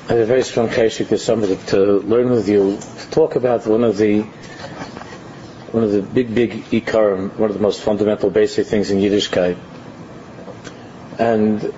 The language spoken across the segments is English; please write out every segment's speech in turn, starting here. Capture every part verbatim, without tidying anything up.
I have a very strong cheshik this summer to, to learn with you, to talk about one of the one of the big, big ikarim, one of the most fundamental, basic things in Yiddishkeit. And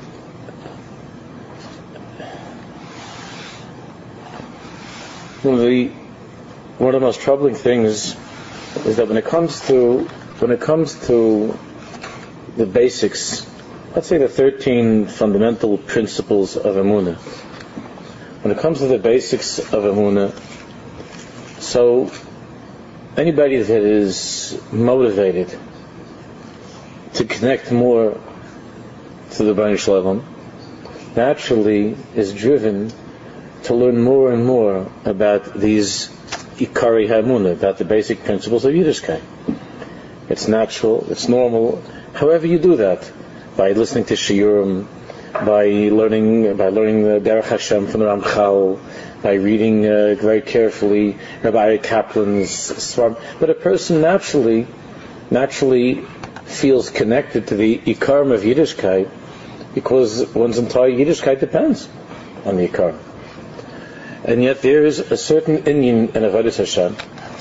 one of the one of the most troubling things is that when it comes to when it comes to the basics, let's say the thirteen fundamental principles of Emunah. When it comes to the basics of Emunah, so anybody that is motivated to connect more to the Bnei Shalom naturally is driven to learn more and more about these Ikari HaEmunah, about the basic principles of Yiddishkeit. It's natural, it's normal. However you do that, by listening to Shiurim, by learning by learning the Derech Hashem from the Ramchal, by reading uh, very carefully Rabbi Kaplan's Svarim. But a person naturally naturally feels connected to the Ikarim of Yiddishkeit because one's entire Yiddishkeit depends on the Ikarim. And yet there is a certain inyan in Avodas Hashem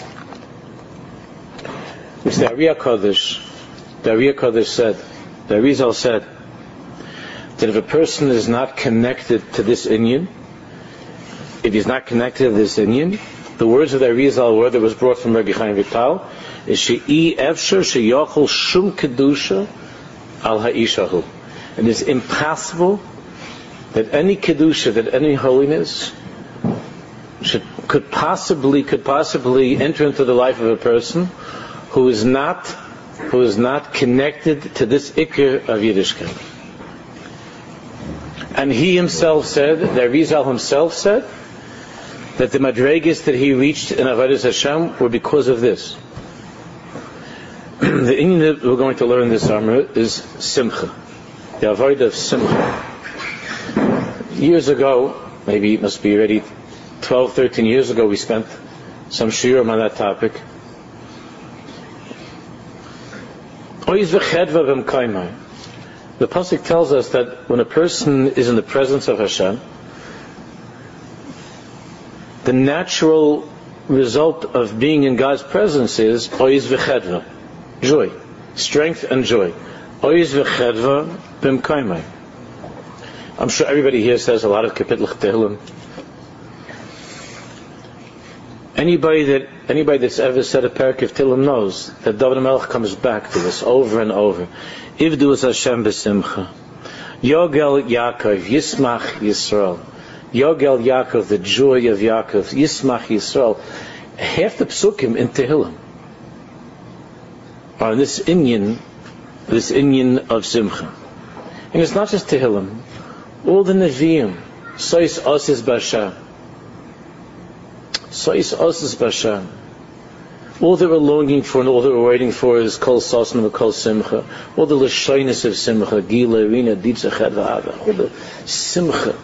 which the Ari HaKadosh the Ari HaKadosh said, the Arizal said, that if a person is not connected to this inyan, if he's not connected to this inyan, the words of the Arizal word that was brought from Rabbi Chaim Vital is she'i efsher sheyachol shum kedusha al ha'ishahu. And it's impossible that any kedusha, that any holiness should, could possibly could possibly enter into the life of a person who is not who is not connected to this ikr of Yiddishkeit. And he himself said, the Arizal himself said, that the madregas that he reached in Avodas Hashem were because of this. The inyan that we're going to learn this summer is Simcha, the avodah of Simcha. Years ago, maybe it must be already twelve, thirteen years ago, we spent some shiurim on that topic. Oiz v'chedva v'mkaimai. The pasuk tells us that when a person is in the presence of Hashem, the natural result of being in God's presence is oiz v'chedva, joy, strength and joy. Oiz v'chedva b'mkaimai. I'm sure everybody here says a lot of Kapitel Tehillim. Anybody that anybody that's ever said a parak of Tehillim knows that David HaMelech comes back to this over and over. Ivdu es Hashem b'simcha. Yogel Yaakov, Yismach Yisrael. Yogel Yaakov, the joy of Yaakov. Yismach Yisrael. Half the psukim in Tehillim are this inyan, this inyan of Simcha. And it's not just Tehillim. All the Nevi'im, Sois Osis Bashan. Sois Osis Bashan. All that we're longing for and all that we're waiting for is Kol Sosna and Kol Simcha. All the Lashonis of Simcha, Gila, Rina, Ditza, Chedva, Ava. All the Simcha.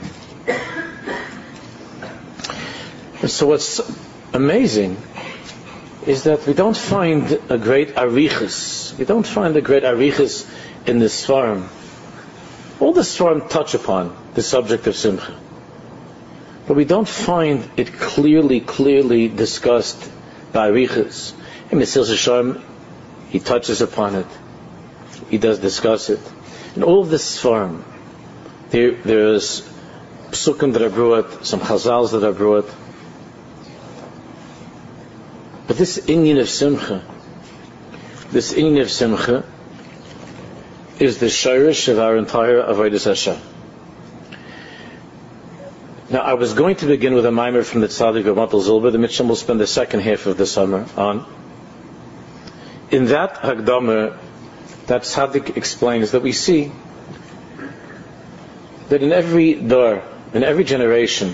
And so what's amazing is that we don't find a great arichas. We don't find a great arichas in the Svarim. All the Svarim touch upon the subject of Simcha. But we don't find it clearly, clearly discussed by arichas. In Mesilas Yesharim, he touches upon it. He does discuss it. In all of this Svarim, there, there's psukim that are brought, some chazals that are brought. But this inyan of Simcha, this inyan of Simcha, is the shirish of our entire Avodas Hashem. Now, I was going to begin with a mimer from the Tzaddik of Matal Zilber. The Mitchell will spend the second half of the summer on. In that Hagdama, that Tzaddik explains that we see that in every door, in every generation,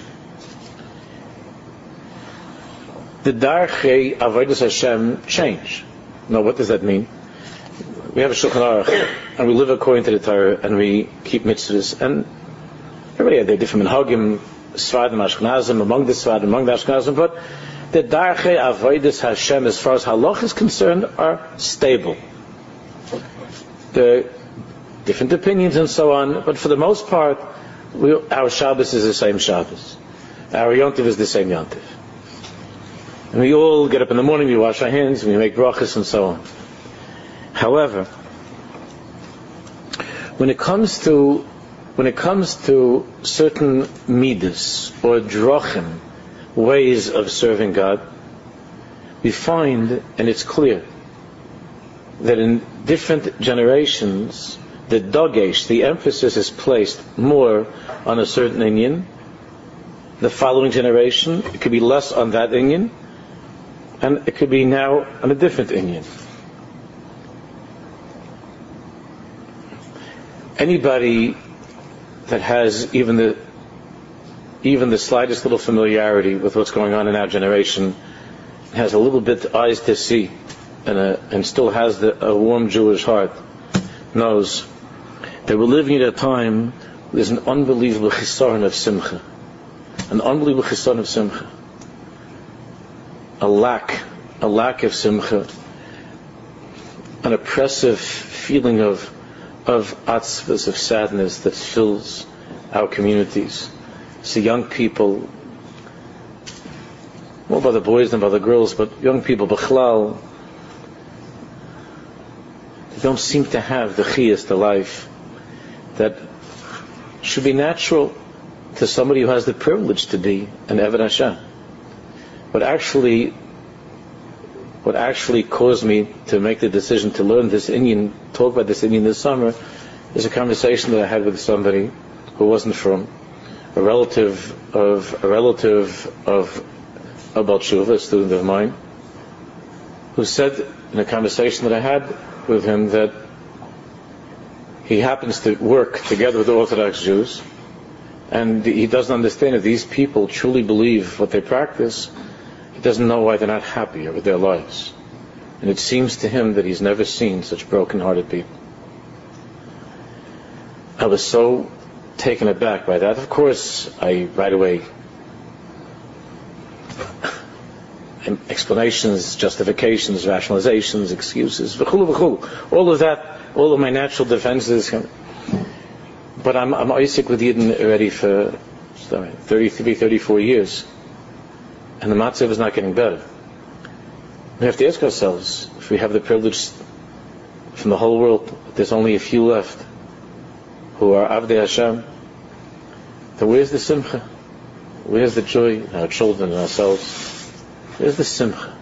the Darchei Avodas Hashem change. Now, what does that mean? We have a Shulchan Aruch, and we live according to the Torah, and we keep mitzvahs, and everybody had their different minhagim, Sfadim, Ashkenazim, among the Sfadim, among the Ashkenazim, but the Darchei Avodas Hashem, as far as halach is concerned, are stable. There are different opinions and so on, but for the most part, We, our Shabbos is the same Shabbos. Our Yontif is the same Yontif. And we all get up in the morning, we wash our hands, we make brachas and so on. However, when it comes to when it comes to certain midas or drachim, ways of serving God, we find, and it's clear, that in different generations, the dagesh, the emphasis is placed more on a certain inyan. The following generation, it could be less on that inyan, and it could be now on a different inyan. Anybody that has even the even the slightest little familiarity with what's going on in our generation, has a little bit eyes to see, and a, and still has the, a warm Jewish heart, knows that we're living at a time where there's an unbelievable chisaron of simcha, an unbelievable chisaron of simcha, a lack, a lack of simcha, an oppressive feeling of of atzvas, of sadness that fills our communities. So young people, more by the boys than by the girls, but young people, b'chlal, they don't seem to have the chiyas, the life that should be natural to somebody who has the privilege to be an Eved Hashem. What actually, what actually caused me to make the decision to learn this Indian, talk about this Indian this summer, is a conversation that I had with somebody who wasn't from a relative of a relative of a Baal Tshuva, a student of mine, who said in a conversation that I had with him that he happens to work together with the Orthodox Jews, and he doesn't understand if these people truly believe what they practice. He doesn't know why they're not happier with their lives. And it seems to him that he's never seen such broken-hearted people. I was so taken aback by that. Of course, I right away explanations, justifications, rationalizations, excuses, v'chulu v'chulu. All of that, all of my natural defenses. But I'm I'm Isaac with Yidden already for sorry, thirty-three, thirty-four years. And the matzav is not getting better. We have to ask ourselves, if we have the privilege from the whole world, there's only a few left who are Avdei Hashem, then where's the simcha? Where's the joy in our children and ourselves? Where's the simcha?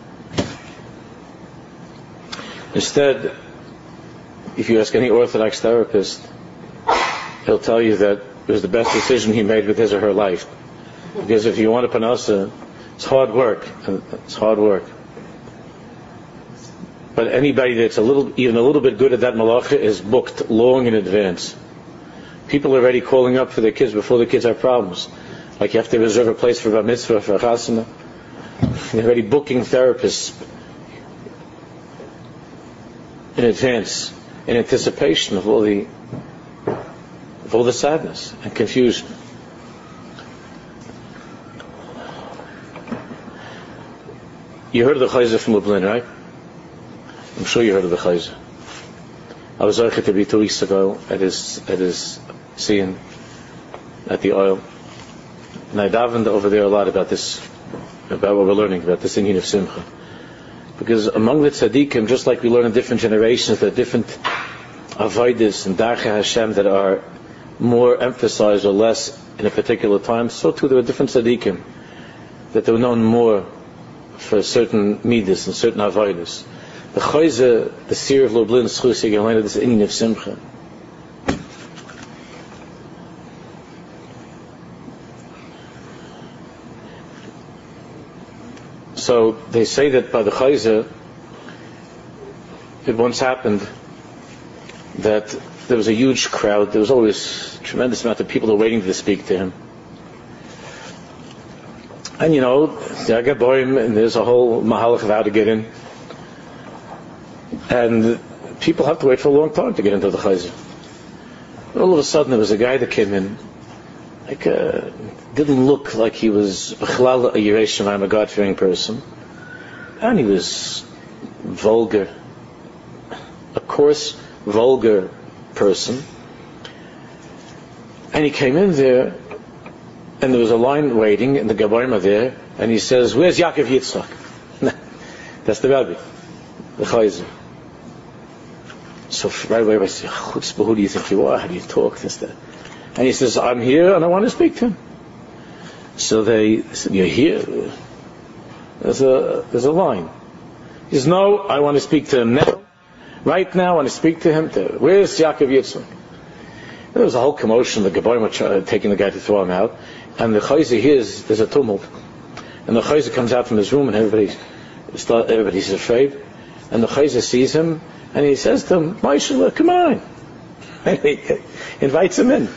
Instead, if you ask any Orthodox therapist, he'll tell you that it was the best decision he made with his or her life. Because if you want a panasa, it's hard work. It's hard work. But anybody that's a little, even a little bit good at that malacha is booked long in advance. People are already calling up for their kids before the kids have problems. Like you have to reserve a place for bar mitzvah, for a chasana. They're already booking therapists in advance, in anticipation of all the, of all the sadness and confusion. You heard of the Chayzer from Lublin, right? I'm sure you heard of the Chayzer. I was there to be two weeks ago at his at his scene at the oil, and I davened over there a lot about this, about what we're learning about this inyan of simcha. Because among the tzaddikim, just like we learn in different generations, there are different avodas and darchei Hashem that are more emphasized or less in a particular time. So too, there are different tzaddikim that they were known more for certain midas and certain avodas. The Chayzer, the seer of Lublin, Schus Yigelena, this inyan of simcha. So they say that by the Chayzer, it once happened that there was a huge crowd. There was always a tremendous amount of people who were waiting to speak to him. And you know, and there's a whole mahalach of how to get in. And people have to wait for a long time to get into the Chayzer. All of a sudden there was a guy that came in, like uh, didn't look like he was a Yirei Shamayim, a God-fearing person. And he was vulgar, a coarse, vulgar person. And he came in there, and there was a line waiting, and the Gaborim are there, and he says, "Where's Yaakov Yitzchak?" That's the Rabbi, the Chayzer. So right away I say, "Chutzpah, who do you think you are? How do you talk?" This, that. And he says, "I'm here, and I want to speak to him." So they said, "You're here?" There's a there's a line. He says, "No, I want to speak to him now. Right now, I want to speak to him. To, where's Yaakov Yitzchak?" There was a whole commotion. The Gaborim were taking the guy to throw him out, and the Chayzer hears there's a tumult, and the Chayzer comes out from his room, and everybody start, everybody's afraid, and the Chayzer sees him, and he says to him, "Moshe, come on," and he invites him in.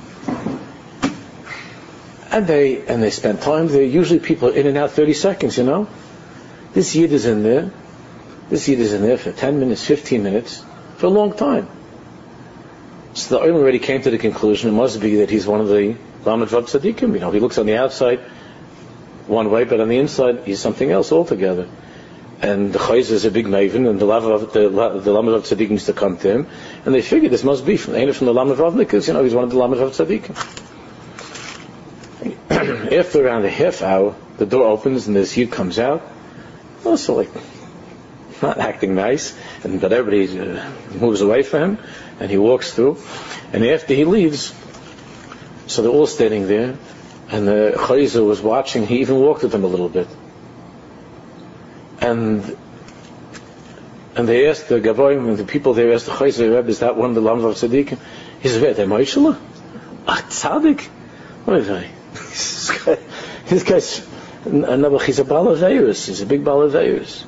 And they and they spend time there. Usually people are in and out thirty seconds, you know. This Yid is in there. This Yid is in there for ten minutes, fifteen minutes, for a long time. So the Olam already came to the conclusion it must be that he's one of the Lamed Vav Tzadikim. You know, he looks on the outside one way, but on the inside he's something else altogether. And the Chayzer is a big maven, and the Lamed the, the Lamed Vav Tzadikim used to come to him, and they figured this must be from the from the Lamed Vav, because you know he's one of the Lamed Vav Tzadikim. After around a half hour, the door opens and this Yid comes out, also like not acting nice, and but everybody uh, moves away from him, and he walks through, and after he leaves, so they're all standing there, and the Chayzer was watching. He even walked with them a little bit, and and they asked the Gaborim and the people there asked the Chayzer, "Rebbe, is that one of the Lamed Vav Tzadikim?" He said, "They're Moshe, ah, Tzadik, what is that?" This guy, this guy's another. He's a balaveirus. He's a big balaveirus.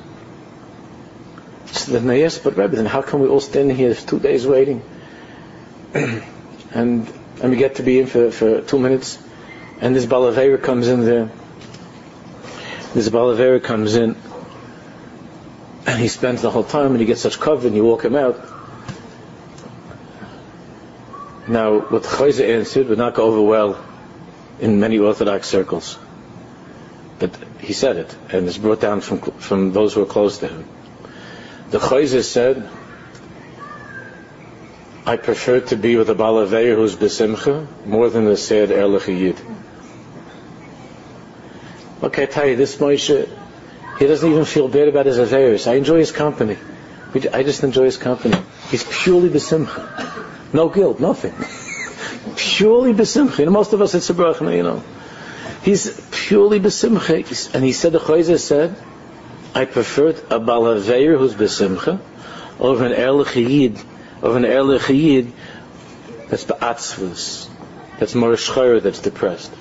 So then they asked, "But Rebbe, then how come we all standing here for two days waiting, and and we get to be in for, for two minutes, and this balaveira comes in there. This balaveira comes in, and he spends the whole time, and he gets such cover, and you walk him out." Now, what the Chayzer answered would not go over well in many Orthodox circles, but he said it, and it's brought down from from those who are close to him. The Chayzer said, "I prefer to be with a Balaveir who's besimcha more than the Seir Erlich Yid." Okay, I tell you, this Moshe, he doesn't even feel bad about his Averis. I enjoy his company. I just enjoy his company. He's purely besimcha, no guilt, nothing. Purely besimcha. You know, most of us it's a bracha, you know. He's purely besimcha, and he said, the Chayzer said, "I preferred a balaveir who's besimcha over an erlich yid, over an erlich yid that's be'atzvus, that's morishchayr, that's depressed."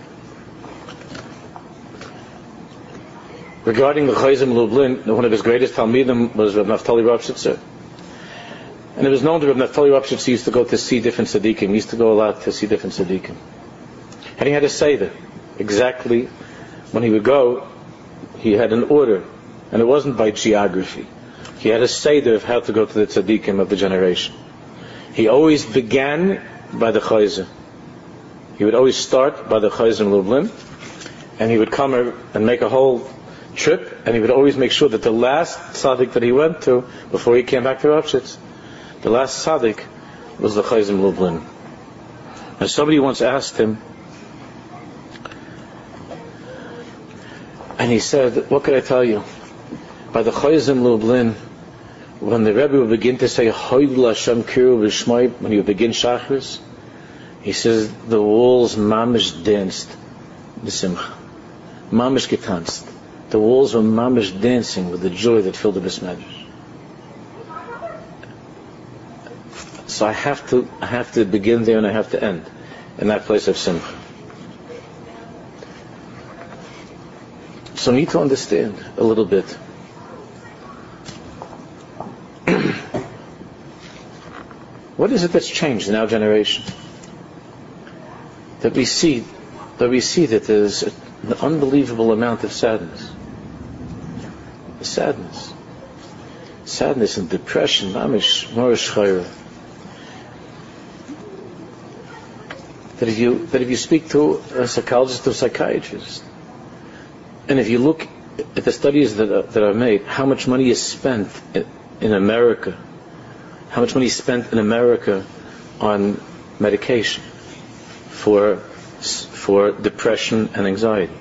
Regarding the Chayzer Lublin, one of his greatest talmidim was Rav Naftali Ropshitzer. And it was known that Rav Naftali Ropshitzer used to go to see different tzaddikim. He used to go a lot to see different tzaddikim. And he had a seder. Exactly when he would go, he had an order. And it wasn't by geography. He had a seder of how to go to the tzaddikim of the generation. He always began by the Chayzer. He would always start by the Chayzer Lublin. And he would come and make a whole trip, and he would always make sure that the last tzaddik that he went to, before he came back to Ropshitz, the last tzaddik was the Chayzer Lublin. And somebody once asked him, and he said, "What could I tell you? By the Chayzer Lublin, when the Rebbe would begin to say Hoydul Hashem Kiru V'Shmai, when he would begin Shachris, he says the walls mamish danced, b'simcha, mamish getanzt. The walls were mamish dancing with the joy that filled the Beis Medrash." So I have to, I have to begin there and I have to end in that place of simcha. So I need to understand a little bit. What is it that's changed in our generation? That we see, that we see that there's an unbelievable amount of sadness. Sadness. Sadness and depression, mamish, morish chayra. That if you that if you speak to a psychologist or psychiatrist, and if you look at the studies that are, that are made, how much money is spent in, in America, how much money is spent in America on medication, for for depression and anxiety.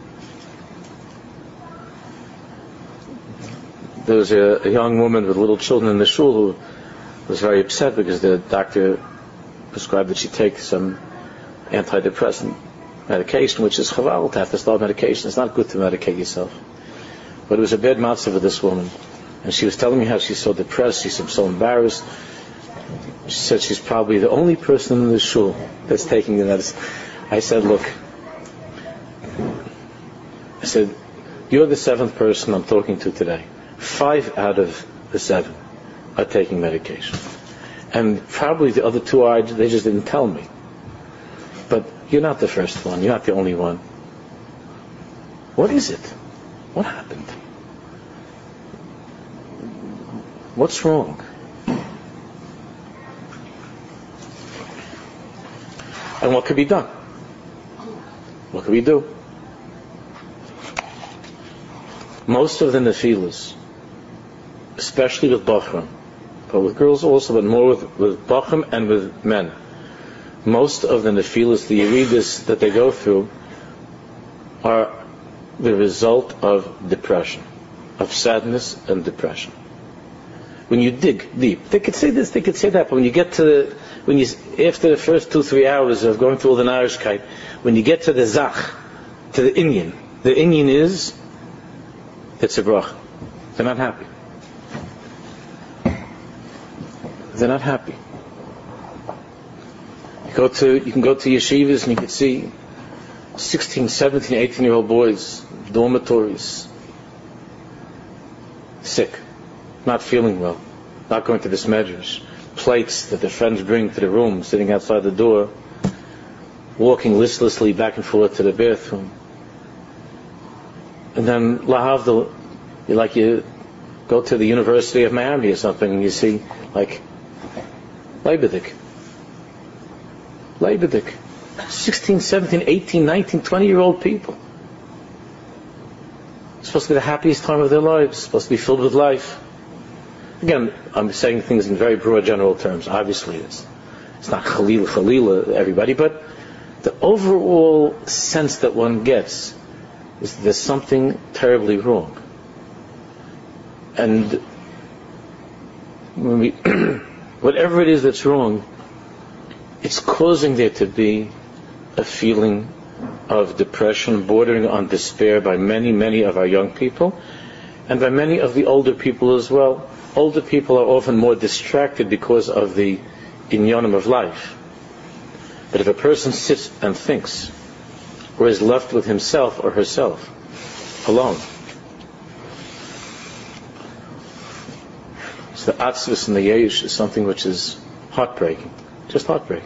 There was a, a young woman with little children in the shul who was very upset because the doctor prescribed that she take some antidepressant medication, which is chaval to have to start medication. It's not good to medicate yourself. But it was a bad matzah for this woman. And she was telling me how she's so depressed, she's so embarrassed. She said she's probably the only person in the shul that's taking the medicine. I said, look, I said, you're the seventh person I'm talking to today. Five out of the seven are taking medication. And probably the other two are, they just didn't tell me. But you're not the first one. You're not the only one. What is it? What happened? What's wrong? And what could be done? What could we do? Most of the nefilas, especially with bachram, but with girls also, but more with, with bachram and with men, most of the nefilas, the yeridas that they go through, are the result of depression, of sadness and depression. When you dig deep, they could say this, they could say that, but when you get to the, when you, after the first two, three hours of going through all the narishkeit, when you get to the zach, to the inyan, the inyan is, it's a brach. They're not happy. They're not happy. You go to, you can go to yeshivas and you can see sixteen, seventeen, eighteen year old boys, dormitories, sick, not feeling well, not going to this medrash, plates that their friends bring to the room, sitting outside the door, walking listlessly back and forth to the bathroom. And then lahavdil, you like you go to the University of Miami or something and you see like Leibedik. Leibedik. sixteen, seventeen, eighteen, nineteen, twenty year old people. It's supposed to be the happiest time of their lives, it's supposed to be filled with life. Again, I'm saying things in very broad general terms. Obviously it's it's not Khalil, Khalila, everybody, but the overall sense that one gets is there's something terribly wrong. And when we whatever it is that's wrong, it's causing there to be a feeling of depression bordering on despair by many, many of our young people and by many of the older people as well. Older people are often more distracted because of the inyanim of life. But if a person sits and thinks, or is left with himself or herself alone, so the atzvus and the yesh is something which is heartbreaking, just heartbreaking.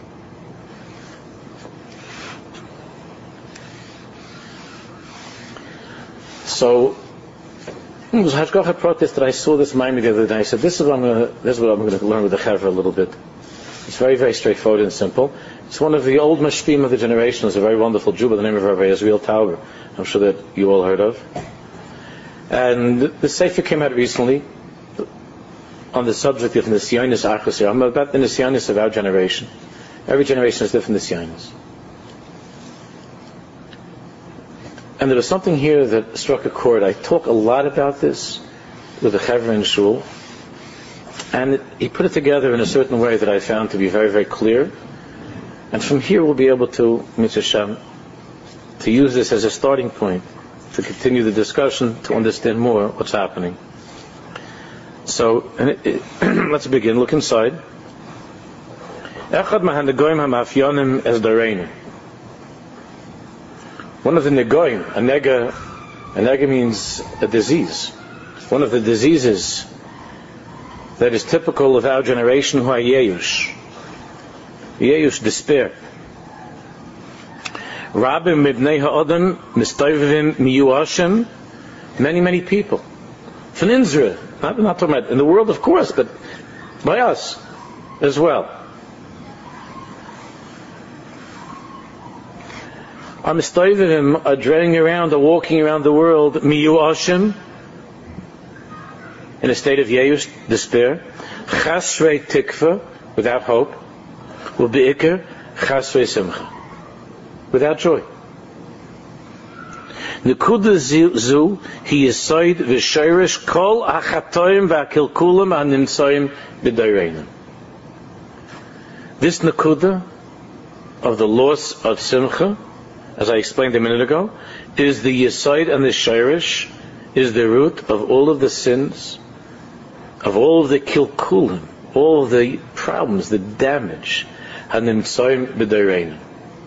So, it was Hashgacha protest that I saw this mind the other day. I said, this is what I'm going to, this is what I'm going to learn with the Chevra a little bit. It's very, very straightforward and simple. It's one of the old mashpim of the generation. It's a very wonderful Jew by the name of Rabbi Yisrael Tauber. I'm sure that you all heard of. And the Sefer came out recently on the subject of Nisyanis Achos Yom, about the Nisyanis of our generation. Every generation has different Nisyanis. And there was something here that struck a chord. I talk a lot about this with the Chevra in Shul, and it, he put it together in a certain way that I found to be very, very clear. And from here we'll be able to, Mitzvah Shem, to use this as a starting point to continue the discussion, to understand more what's happening. So, and it, it, let's begin. Look inside. Echad mahan negoim hamafyonim es dareinu. One of the negoim, a nega, a nega means a disease. One of the diseases that is typical of our generation, who are yeyush. Yeyush, despair. Rabim mibnei ha'odam mistoivim miyuashem. Many, many people. F'ninzra, not, not talking about in the world, of course, but by us as well. Are mistoivim, are driving around, are walking around the world, miyuashem, in a state of yeyush, despair. Chasrei tikva, without hope. U'be'ikr, chasrei simcha. without joy. Nekuda zu he is side v'shayrish kol achatoyim v'akilkulim animtzayim b'dayreinu. This nekuda of the loss of simcha, as I explained a minute ago, is the yesod and the shayrish, is the root of all of the sins, of all of the kilkulim, all of the problems, the damage, animtzayim b'dayreinu.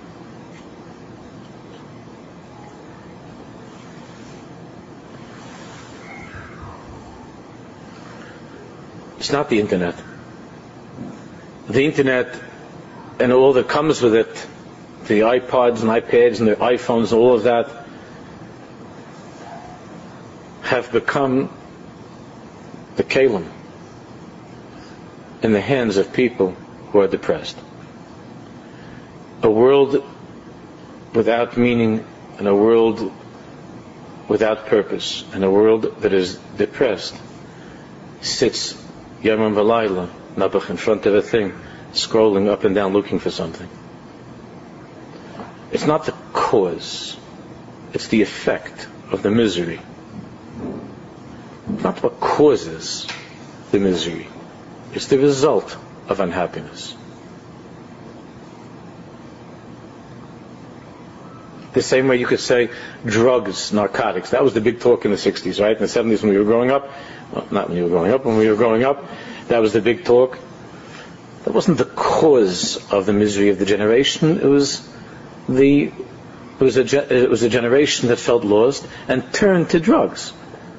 It's not the internet. The internet and all that comes with it, the iPods and iPads and the iPhones, all of that, have become the kalim in the hands of people who are depressed. A world without meaning, and a world without purpose, and a world that is depressed sits Yamam V'Layla, Nabach in front of a thing, scrolling up and down looking for something. It's not the cause, it's the effect of the misery. It's not what causes the misery, it's the result of unhappiness. The same way you could say drugs, narcotics. That was the big talk in the sixties, right? In the seventies when we were growing up. Well, not when you were growing up, when we were growing up, that was the big talk. That wasn't the cause of the misery of the generation. It was the it was a ge- it was a generation that felt lost and turned to drugs.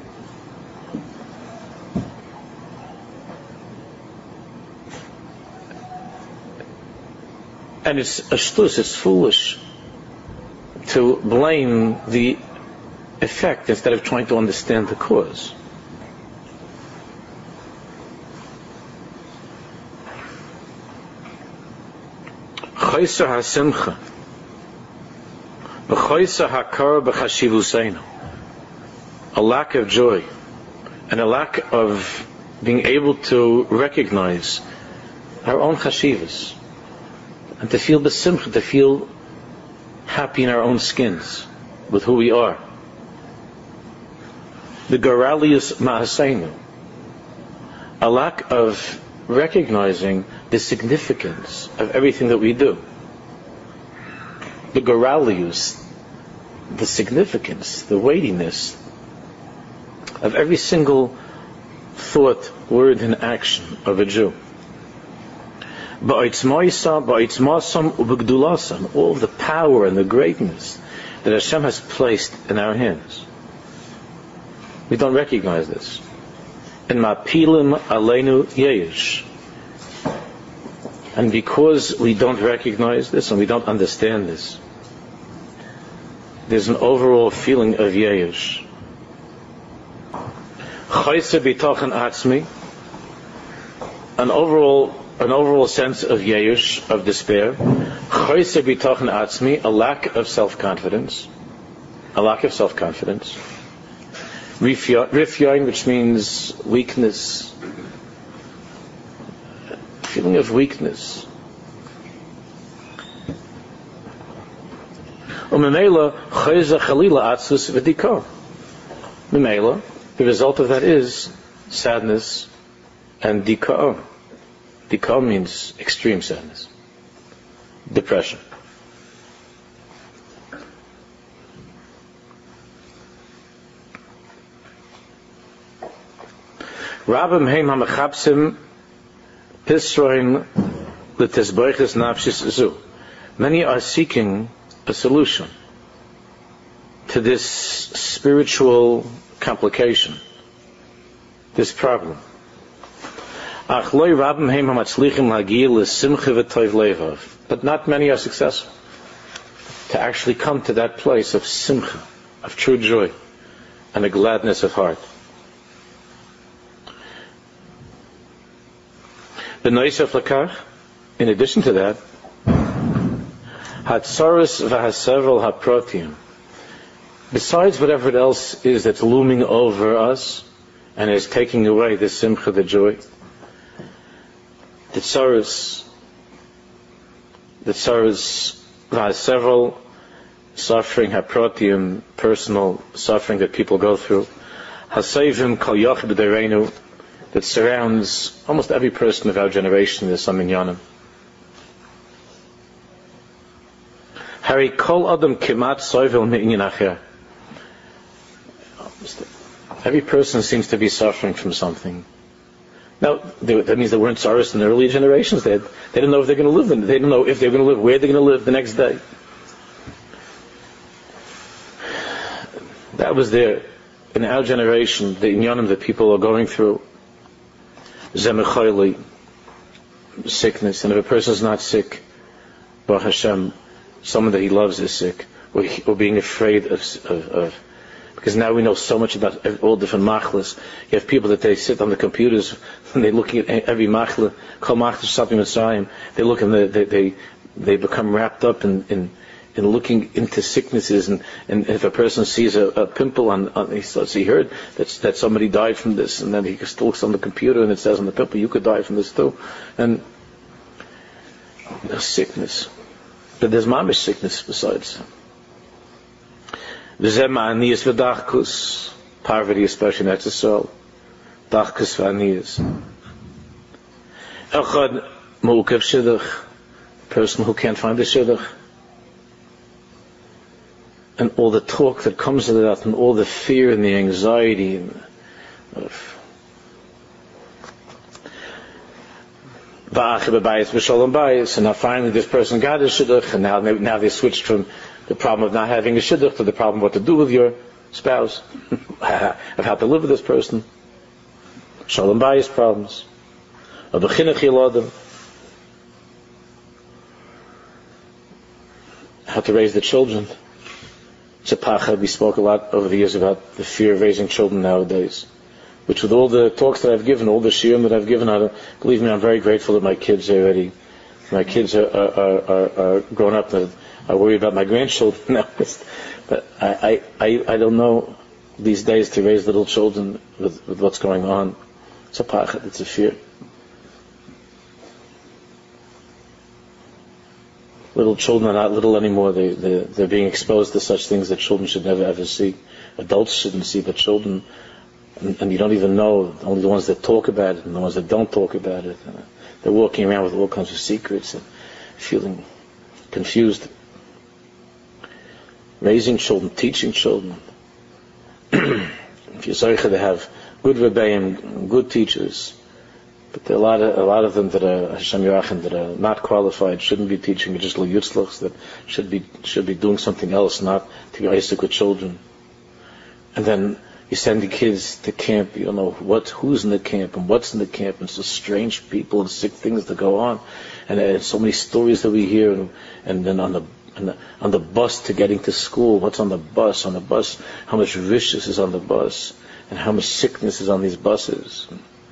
And it's a shtus, it's foolish to blame the effect instead of trying to understand the cause. Chayser hasimcha, v'chayser hakar b'chashivuseinu, a lack of joy, and a lack of being able to recognize our own chashivas, and to feel besimcha, to feel happy in our own skins with who we are. The garalius ma'aseinu, a lack of recognizing the significance of everything that we do. The garalius, the significance, the weightiness of every single thought, word, and action of a Jew. Ba'otzmaisa, ba'otzmasam, ubegdulasam, all the power and the greatness that Hashem has placed in our hands. We don't recognize this. And mapilim aleinu yesh. And because we don't recognize this and we don't understand this, there's an overall feeling of yesh. Chayse b'tochen atzmi, an overall an overall sense of yesh, of despair. Chayse b'tochen atzmi, a lack of self-confidence, a lack of self-confidence. Rifyain, which means weakness, feeling of weakness. Umemela chayze chalila atzus v'dikah. Memela, the result of that is sadness and dikah. Dikah means extreme sadness, depression. Rabim heim hamachapsim pisroin l'tesboiches nafshis zu. Many are seeking a solution to this spiritual complication, this problem. Ach loy rabim heim hamatzlichim lagil l'simcha v'toiv levav. But not many are successful to actually come to that place of simcha, of true joy, and a gladness of heart. In addition to that, hatsaris v'hasevel haprotium. Besides whatever else is that's looming over us and is taking away the simcha, the joy, the tsaris, the tsaris v'hasevel suffering, haprotium, personal suffering that people go through, hasayvim kol yochid b'dereinu, that surrounds almost every person of our generation. There's some inyanim. Hari kol adam kimat soivel me'inyan acher. Every person seems to be suffering from something. Now, they, that means they weren't sorrows in the early generations. They, had, they didn't know if they're going to live. They didn't know if they're going to live, where they're going to live the next day. That was there in our generation, the inyanim that people are going through. Zemechoili, sickness. And if a person is not sick, Baruch Hashem, someone that he loves is sick, or, he, or being afraid of, of, of, because now we know so much about all different machlas. You have people that they sit on the computers and they're looking at every machla, kol machla something Mitzrayim. They look and they they they, they become wrapped up in, in in looking into sicknesses, and, and if a person sees a, a pimple on, on he starts he heard that that somebody died from this, and then he just looks on the computer and it says on the pimple, you could die from this too, and there's sickness. But there's mamish sickness besides. V'zema aniyas v'dachkus, poverty, especially in Etzisol, dachkus v'aniyas. Echad mu'ukev shidduch, person who can't find a shidduch, and all the talk that comes with that, and all the fear and the anxiety, and and now finally this person got a shidduch, and now now they switched from the problem of not having a shidduch to the problem of what to do with your spouse, of how to live with this person. Shalom bayis problems, of the chinuch yiladim, how to raise the children. It's a pachad. We spoke a lot over the years about the fear of raising children nowadays, which with all the talks that I've given, all the shiurim that I've given, I don't, believe me, I'm very grateful that my kids are already, my kids are, are, are, are grown up. I worry about my grandchildren now, but I, I, I don't know these days to raise little children with, with what's going on. It's a pachad, it's a fear. Little children are not little anymore. They, they, they're being exposed to such things that children should never ever see. Adults shouldn't see, but children, and, and you don't even know, only the ones that talk about it and the ones that don't talk about it. And they're walking around with all kinds of secrets and feeling confused. Raising children, teaching children. If you're zeicha to have good rebbeim, good teachers, but there are a lot of a lot of them that are Hashem Yerachim that are not qualified, shouldn't be teaching, just little yutzlachs that should be should be doing something else, not to be Isaac with children. And then you send the kids to camp. You don't know what who's in the camp and what's in the camp, and so strange people and sick things that go on, and there's so many stories that we hear. And, and then on the, on the on the bus to getting to school, what's on the bus? On the bus, how much vicious is on the bus, and how much sickness is on these buses.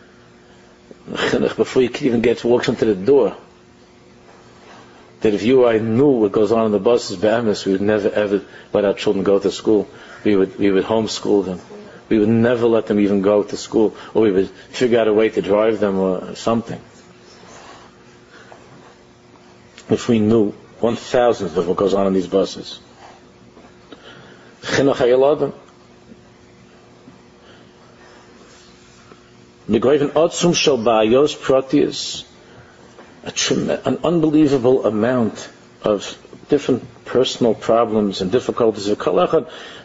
Before you can even get to walk into the door, that if you or I knew what goes on in the buses, be'emes, we would never ever let our children go to school. We would we would homeschool them. We would never let them even go to school, or we would figure out a way to drive them or something. If we knew one thousandth of what goes on in these buses. Chinuch hayilodin. An unbelievable amount of different personal problems and difficulties. And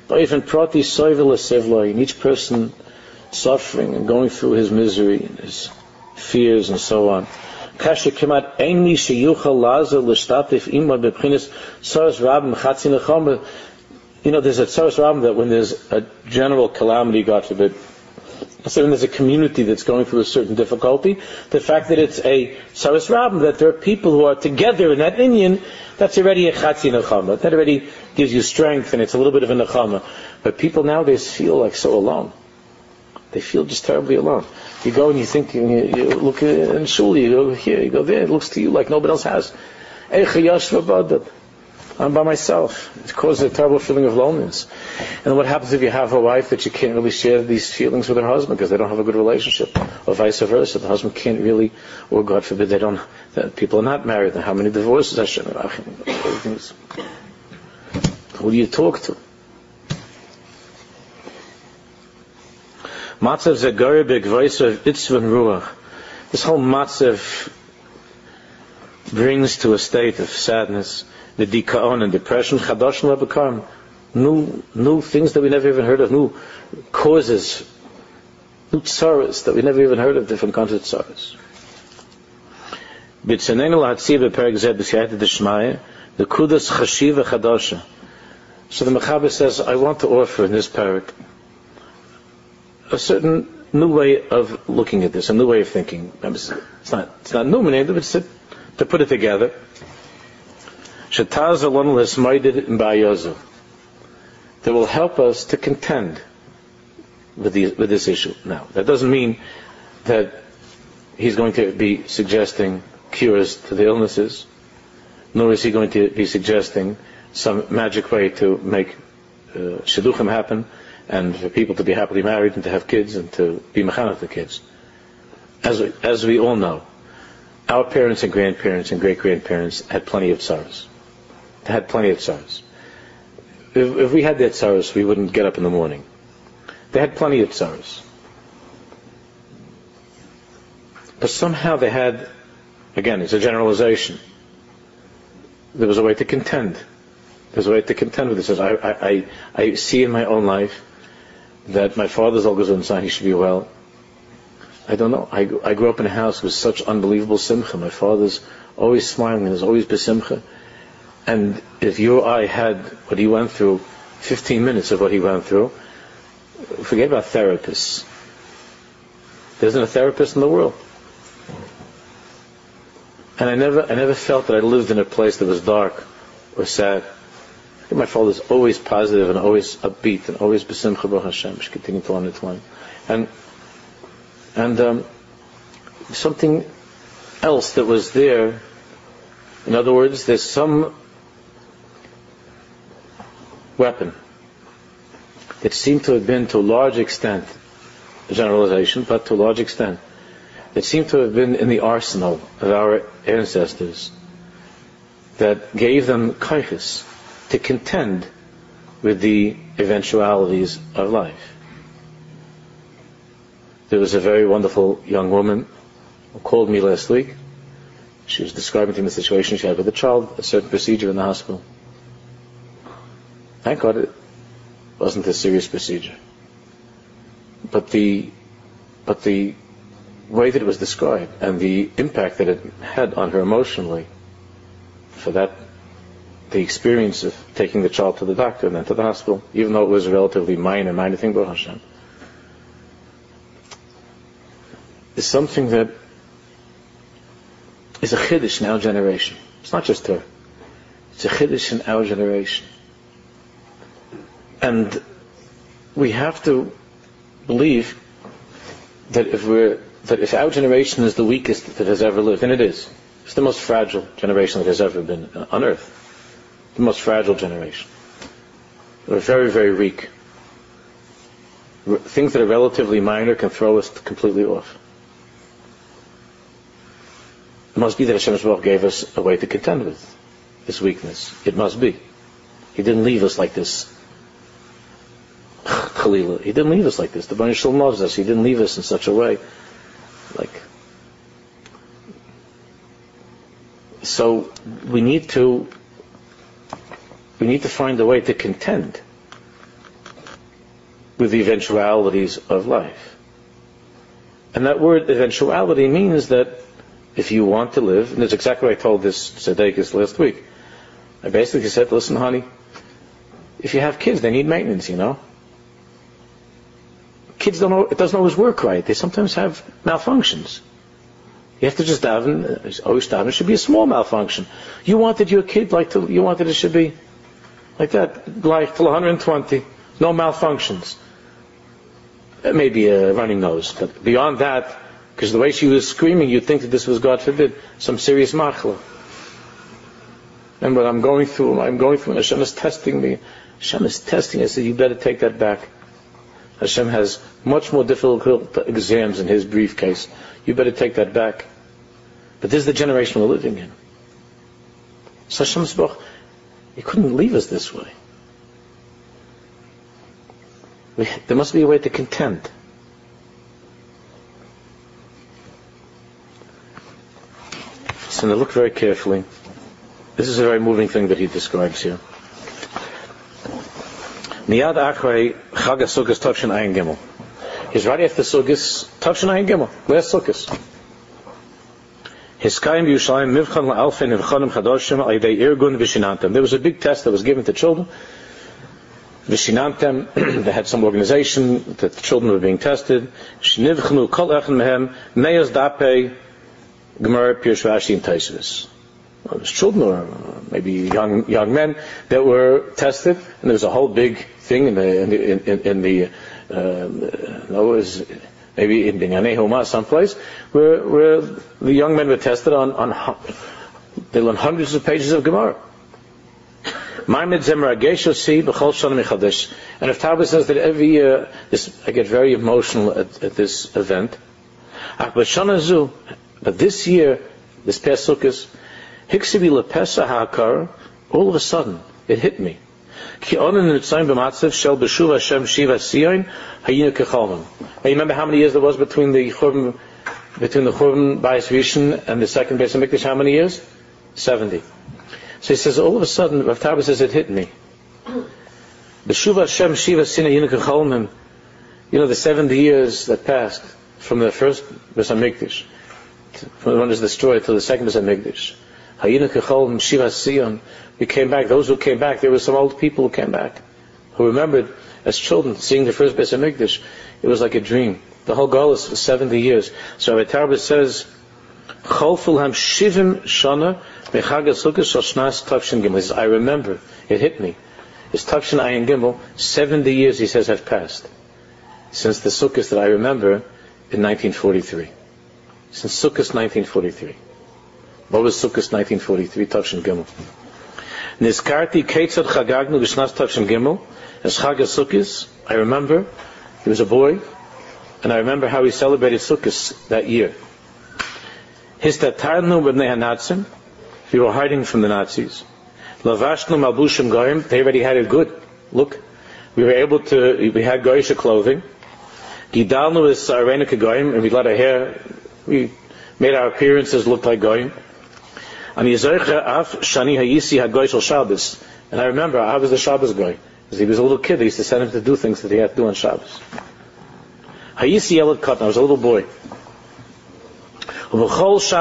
each person suffering and going through his misery and his fears and so on. You know, there's a tzaras rabim that when there's a general calamity, God forbid, so when there's a community that's going through a certain difficulty, the fact that it's a tzaras rabim, that there are people who are together in that inyan, that's already a chatzi nechama. That already gives you strength, and it's a little bit of a nechama. But people nowadays feel like so alone. They feel just terribly alone. You go and you think, you, you look in shul, you go here, you go there, it looks to you like nobody else has. I'm by myself. It causes a terrible feeling of loneliness. And what happens if you have a wife that you can't really share these feelings with her husband because they don't have a good relationship, or vice versa? The husband can't really, or God forbid, they don't. That people are not married. How many divorces? Hashem, everything's Who do you talk to? Matzav zegari begvaysav itzvan ruach. This whole matzav brings to a state of sadness, the dikaon and depression, chadash lebekam, new new things that we never even heard of, new causes, new tsaras that we never even heard of, different kinds of tsaras. B'tzenenu lahatzi b'perek zeh b'siyata d'shmaya, the kudas chashiva chadasha. So the Mechaber says, I want to offer in this parak a certain new way of looking at this, a new way of thinking. It's not, it's not illuminated, but it's to, to put it together. That will help us to contend with, the, with this issue. Now, that doesn't mean that he's going to be suggesting cures to the illnesses, nor is he going to be suggesting some magic way to make uh, shidduchim happen, and for people to be happily married and to have kids and to be mechanech the kids. As we, as we all know, our parents and grandparents and great-grandparents had plenty of tsaros. They had plenty of tsaros. If, if we had that tsaros, we wouldn't get up in the morning. They had plenty of tsaros. But somehow they had, again, it's a generalization, there was a way to contend. There's a way to contend with this. I, I, I, I see in my own life that my father's al gesund, he should be well. I don't know. I, I grew up in a house with such unbelievable simcha. My father's always smiling and there's always besimcha. And if you or I had what he went through, fifteen minutes of what he went through, forget about therapists. There isn't a therapist in the world. And I never, I never felt that I lived in a place that was dark or sad. My father's always positive and always upbeat and always besimcha baruch Hashem. Continue to learn it one. And and um, something else that was there. In other words, there's some weapon that seemed to have been to a large extent, a generalization, but to a large extent, that seemed to have been in the arsenal of our ancestors that gave them kaiches to contend with the eventualities of life. There was a very wonderful young woman who called me last week. She was describing to me the situation she had with a child, a certain procedure in the hospital. Thank God it wasn't a serious procedure. But the, but the way that it was described and the impact that it had on her emotionally, for that, the experience of taking the child to the doctor and then to the hospital, even though it was a relatively minor, minor thing, Baruch Hashem, is something that is a chiddush in our generation. It's not just her. It's a chiddush in our generation. And we have to believe that if we're, that if our generation is the weakest that has ever lived, and it is, it's the most fragile generation that has ever been on earth. The most fragile generation. We're very, very weak. Things that are relatively minor can throw us completely off. It must be that Hashem Yisrael gave us a way to contend with this weakness. It must be. He didn't leave us like this. Khalilah. He didn't leave us like this. The Baruch Shalom loves us. He didn't leave us in such a way. Like, so we need to we need to find a way to contend with the eventualities of life. And that word eventuality means that if you want to live, and that's exactly what I told this Tzedekis last week. I basically said, listen, honey, if you have kids, they need maintenance, you know. Kids don't know, it doesn't always work right. They sometimes have malfunctions. You have to just daven, always daven, it should be a small malfunction. You wanted your kid like to, you wanted it should be like that, life till one hundred twenty, no malfunctions. It may be a running nose, but beyond that, because the way she was screaming, you'd think that this was, God forbid, some serious machla. And what I'm going through, I'm going through, and Hashem is testing me. Hashem is testing. I said, you better take that back. Hashem has much more difficult exams in His briefcase. You better take that back. But this is the generation we're living in. So Hashem Yisborach, He couldn't leave us this way. We, there must be a way to contend. So now look very carefully. This is a very moving thing that he describes here. Miyad achrei Chag HaSukkos Tavshin Ayin Gimel. He's right after Sukkos, Tavshin Ayin Gimel, last Sukkos. Hiskayim Yerushalayim Mivchan La'alfei Nivchanim Chadoshim Al-Yidei Irgun V'Shinantam. There was a big test that was given to children. V'Shinantam, they had some organization that the children were being tested. Shnivchnu Kol Echen Mehem Meyaz Dapei Gemara Pirush Rashi and Tosfos. Well, there's children or maybe young young men that were tested, and there was a whole big thing in the in the, in, in the uh, no, it was maybe in Binyanei Homa someplace where where the young men were tested on on they learned hundreds of pages of Gemara. And if Tava says that every year, this, I get very emotional at, at this event. But this year, this past Sukkot, all of a sudden, it hit me. I remember how many years there was between the Churban, between the Churban Bayis Rishon and the second Beis HaMikdash? How many years? Seventy. So he says, all of a sudden, Rav Tarba says, it hit me. B'shuva Hashem Shiva Sina Yinu Kecholmim. You know, the seventy years that passed from the first Beis HaMikdash, from when it was destroyed to the second Beis HaMikdash. Hayinu Kecholmim Shiva Sion. We came back. Those who came back, there were some old people who came back, who remembered as children seeing the first Beis HaMikdash. It was like a dream. The whole goal is for seventy years. So Rav Tarba says, Cholful Ham Shivim Shana. I remember, it hit me. It's Tavshin Ayin Gimel, seventy years, he says, have passed since the Sukkot that I remember in nineteen forty-three. Since Sukkot nineteen forty-three. What was Sukkot nineteen forty-three? Tavshin Gimel. Nizkarti Keitzad Chagagnu B'Shnas Tavshin Gimel, as Chag HaSukkos, I remember, he was a boy, and I remember how he celebrated Sukkot that year. Histatarnu B'nei HaNatzim, we were hiding from the Nazis. Lavashnu Malbushim Goyim, they already had it good. Look, we were able to, we had Goyish clothing. Gidalnu is Arena Goyim, and we let our hair, we made our appearances look like Goyim. And Yizorcha Af Shani Hayisi had Goyish Shabbos. And I remember, I was the Shabbos Goy. Because he was a little kid, they used to send him to do things that he had to do on Shabbos. Hayisi Yelad Katan, I was a little boy. They had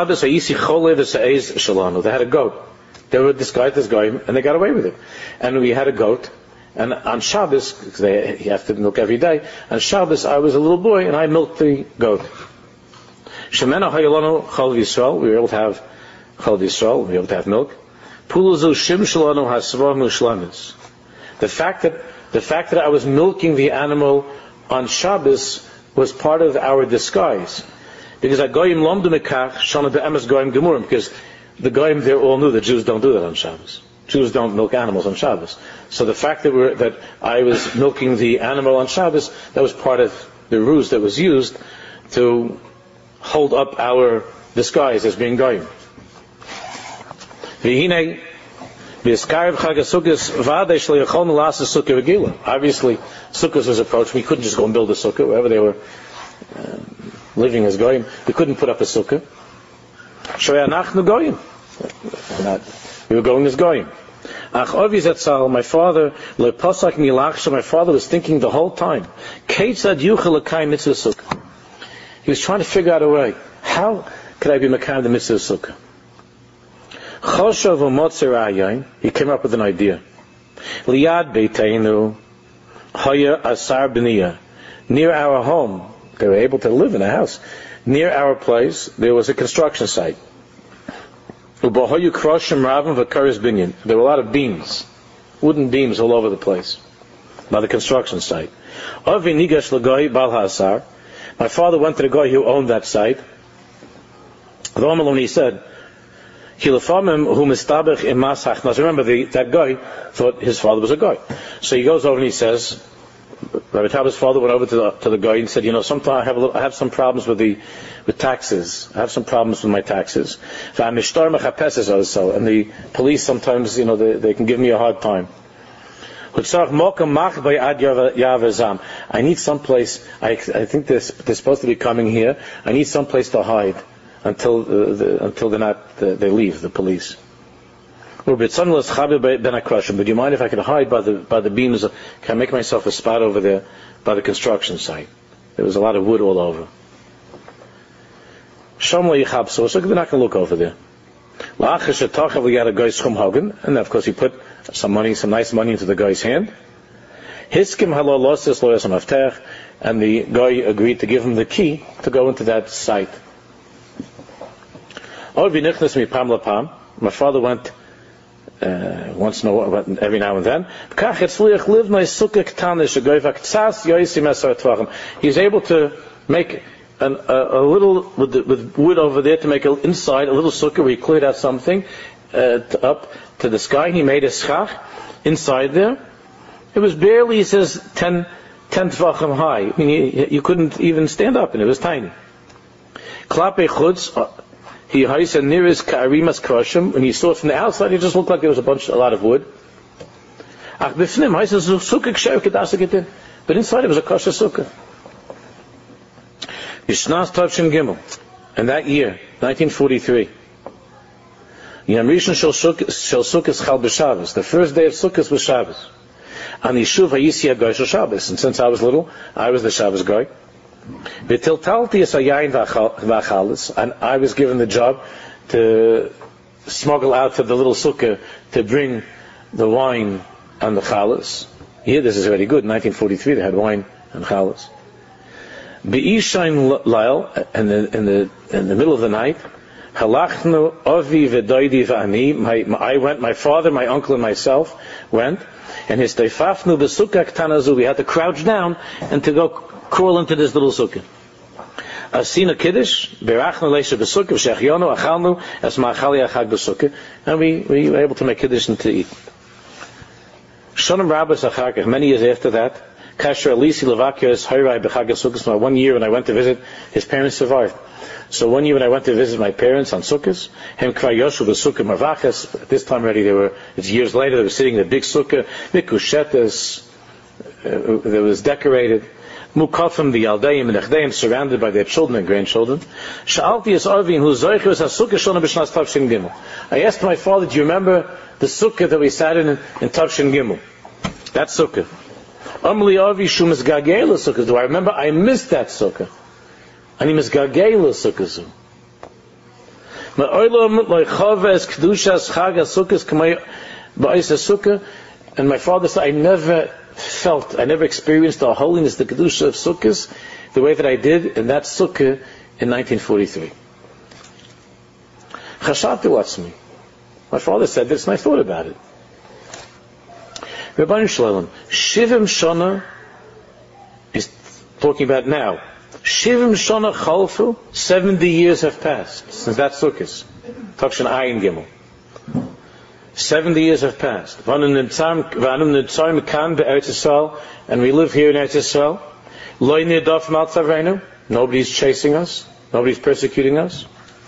a goat. They were disguised as goyim, and they got away with it. And we had a goat, and on Shabbos, because they you have to milk every day, on Shabbos I was a little boy, and I milked the goat. Shemena hayalanu chal Yisrael, we were able to have chal Yisrael, we were able to have milk. Puluzu shim shalanu hasvar mushlamis. The fact that the fact that I was milking the animal on Shabbos was part of our disguise. Because the goyim lomdu mekach shana be'emes goyim gemurim. Because the goyim there all knew that Jews don't do that on Shabbos. Jews don't milk animals on Shabbos. So the fact that we're, that I was milking the animal on Shabbos, that was part of the ruse that was used to hold up our disguise as being goyim. V'hinei v'eskarev chag HaSukkos v'adei shlo yacholnu la'aseh sukkah regila. Obviously, Sukkos was approached. We couldn't just go and build a sukkah wherever they were. Uh, living as goyim, we couldn't put up a sukkah. Shoyanachnu goyim. We were going as goyim. Ach Ovi Zatzal, my father, leposak milachsha, my father was thinking the whole time, Keitzad yuchel l'kayim mitzvah sukkah. He was trying to figure out a way. How could I be makayim the mitzvah sukkah? Choshav u'motzer ayin, he came up with an idea. Liad beiteinu, hoya asar b'niyah, near our home. They were able to live in a house. Near our place, there was a construction site. There were a lot of beams, wooden beams all over the place, by the construction site. My father went to the guy who owned that site. He said, remember, the, that guy thought his father was a guy. So he goes over and he says, Rabbi Taba's father went over to the, to the guy and said, you know, sometimes I have a little, I have some problems with the with taxes. I have some problems with my taxes. And the police sometimes, you know, they, they can give me a hard time. I need some place. I, I think they're, they're supposed to be coming here. I need some place to hide until uh, the, until they're not uh, they leave the police. But do you mind if I can hide by the by the beams? Can I make myself a spot over there by the construction site? There was a lot of wood all over. So they're not going to look over there. And of course he put some money, some nice money into the guy's hand. And the guy agreed to give him the key to go into that site. My father went uh, once in a while, every now and then. He's able to make an, a, a little with, the, with wood over there to make a, inside a little sukkah where he cleared out something uh, to, up to the sky. He made a schach inside there. It was barely, he says, ten, ten tvachim high. I mean, you, you couldn't even stand up, and it was tiny. Klape chutz, he heis and near his ka'arimas kashim. When he saw it from the outside, it just looked like there was a bunch, a lot of wood. Ach bifnim heis es sukkah ksher kedasa getin. But inside it was a kosher sukkah. Yishnas Tavshin Gimel, and that year, nineteen forty-three, Yom Rishon Shel Sukkos Chal B'Shabbos. The first day of Sukkos was Shabbos. And Yishuv Hayisi HaGoy Shel Shabbos. And since I was little, I was the Shabbos guy. V'tiltalti es hayayin v'achalis, and I was given the job to smuggle out to the little sukkah to bring the wine and the chalas. Here, this is very good. In nineteen forty-three, they had wine and chalas. Be'ishain Lail, in the in the in the middle of the night, halachnu avi v'doidi v'ani. I went, my father, my uncle, and myself went, and his teifafnu b'sukkah ktanazu. We had to crouch down and to go crawl into this little sukkah. Asina kiddush berachnu leisha b'sukkah v'shechyonu achalnu es ma'achali achag b'sukkah, and we we were able to make kiddush and to eat. Shonim rabbis achakach, many years after that. Kasher Alisi Levakias Hayrai B'Chag Sukkos. One year when I went to visit, his parents survived. So one year when I went to visit my parents on Sukkos, Hem Kvar Yoshu B'Sukkah Marvachas. At this time already, they were. It's years later. They were sitting in a big sukkah, Mikushetas. Uh, that was decorated. Mukafim the Yaldeim and Echdeim, surrounded by their children and grandchildren. Sha'alti es Arvin who Zoichus HaSukkah Shona B'Shnas Tavshin Gimel. I asked my father, do you remember the sukkah that we sat in in, in Tavshin Gimel? That sukkah. Do I remember? I missed that sukkah. And he misgagela sukkah. And my father said, I never felt, I never experienced the holiness, the kedusha of sukkahs, the way that I did in that sukkah in nineteen forty-three. Chashavti latzmi. My father said this, and I thought about it. Rabbi Shalom, Shivim Shana is talking about now. Shivim Shana Chalfu, seventy years have passed since that Sukkot. Takshan Ayin Gimel. Seventy years have passed. And we live here in Eretz Yisrael. Nobody's chasing us. Nobody's persecuting us.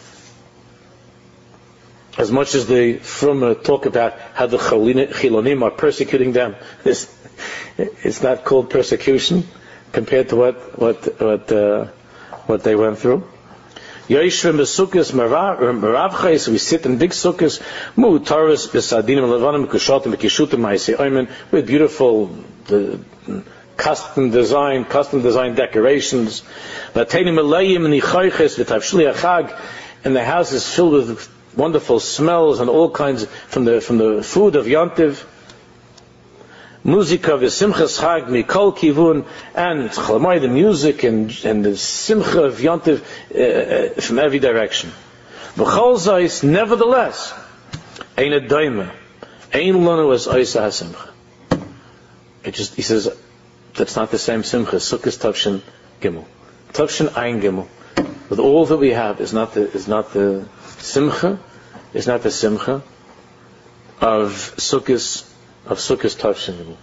As much as the Fruma talk about how the Chilonim are persecuting them, it's, it's not called persecution compared to what what what uh, what they went through. Yoishvim besukkos meravchais, we sit in big sukkos, mu taras besadinim levanim kushatim bekishutim ma'aseh oymen, with beautiful the, custom design, custom designed decorations. Vateinim elayim nichayches v'tavshli achag, and the house is filled with wonderful smells and all kinds from the from the food of Yontiv. Muzika v'simchas chag mikol kivun, and chlamai, the music and and the simcha of Yontiv uh, uh, from every direction. B'chol zayis, nevertheless, ein a daima, ein lanu as oisa hasimcha. It just, he says, that's not the same simcha. Sukkos Tavshin Gimel, Tavshin Ayin Gimel. With all that we have is not the is not the simcha, is not the simcha of Sukkos of Sukkos Tavshin Gimel.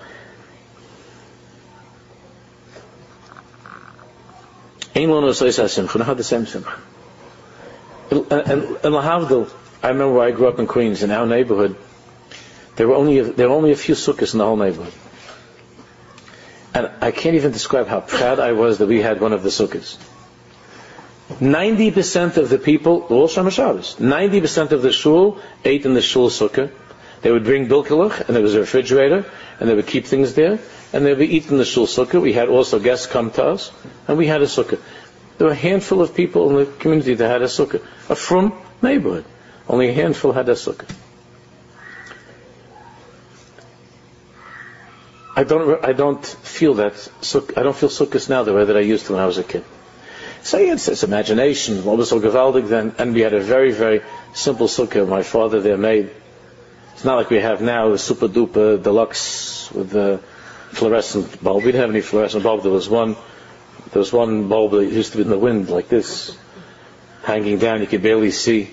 Ein one was Oisa Simcha, not the same simcha. And and Lahavdil, I remember where I grew up in Queens, in our neighborhood, there were only there were only a few sukkahs in the whole neighborhood. And I can't even describe how proud I was that we had one of the sukkahs. ninety percent of the people, all Shama Shabbos, ninety percent of the shul ate in the shul sukkah. They would bring bilkelach, and there was a refrigerator, and they would keep things there, and they would eat in the shul sukkah. We had also guests come to us, and we had a sukkah. There were a handful of people in the community that had a sukkah. A frum neighborhood. Only a handful had a sukkah. I don't, I don't feel that, I don't feel sukkahs now the way that I used to when I was a kid. So it's, it's imagination. What was so gewaldig then? And we had a very, very simple sukkah my father there made. It's not like we have now the super duper deluxe with the fluorescent bulb. We didn't have any fluorescent bulb. There was one, there was one bulb that used to be in the wind like this, hanging down. You could barely see.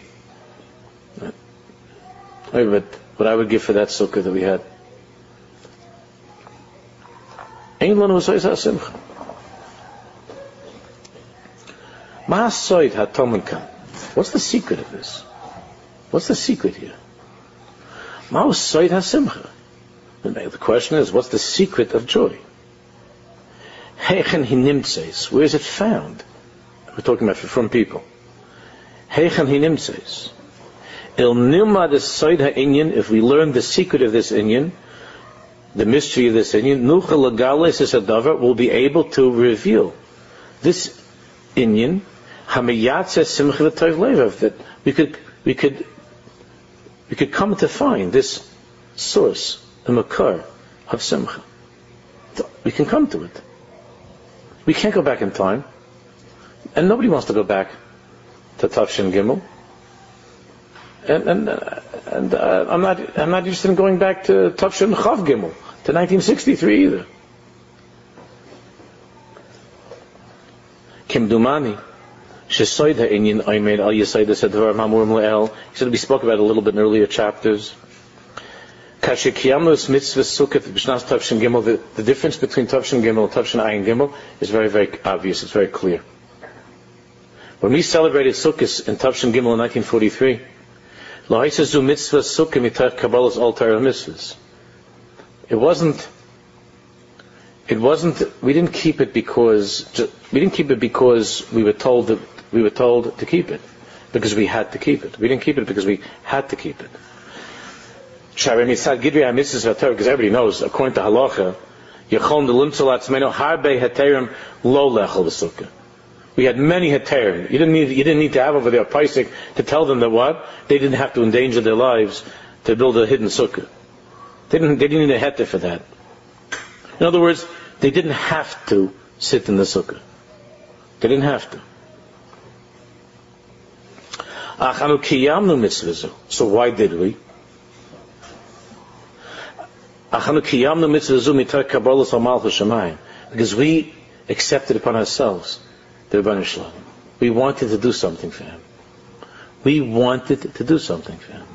But what I would give for that sukkah that we had. England was always a simcha. What's the secret of this? What's the secret here? The question is, what's the secret of joy? Where is it found? We're talking about from people. If we learn the secret of this inyan, the mystery of this inyan, we'll be able to reveal this inyan, that we could, we could, we could come to find this source, the makar of simcha. We can come to it. We can't go back in time, and nobody wants to go back to Tafshin Gimel. And and, and uh, I'm not I'm not interested in going back to Tafshin Chav Gimel, to nineteen sixty-three either. Kim Dumani. He said we spoke about it a little bit in earlier chapters. The, the difference between Tafshin Gimel and Tafshin Ayin Gimel is very, very obvious. It's very clear. When we celebrated Sukkot in Tafshin Gimel in nineteen forty-three, it wasn't. It wasn't. We didn't keep it because we didn't keep it because we were told that we were told to keep it, because we had to keep it. We didn't keep it because we had to keep it. Because everybody knows, according to halacha, we had many heterim. You didn't need. You didn't need to have over there a paisik to tell them that what they didn't have to endanger their lives to build a hidden sukkah. They didn't. They didn't need a heter for that. In other words, they didn't have to sit in the sukkah. They didn't have to. So why did we? Because we accepted upon ourselves the Rebbeinu Shalom. We wanted to do something for Him. We wanted to do something for Him.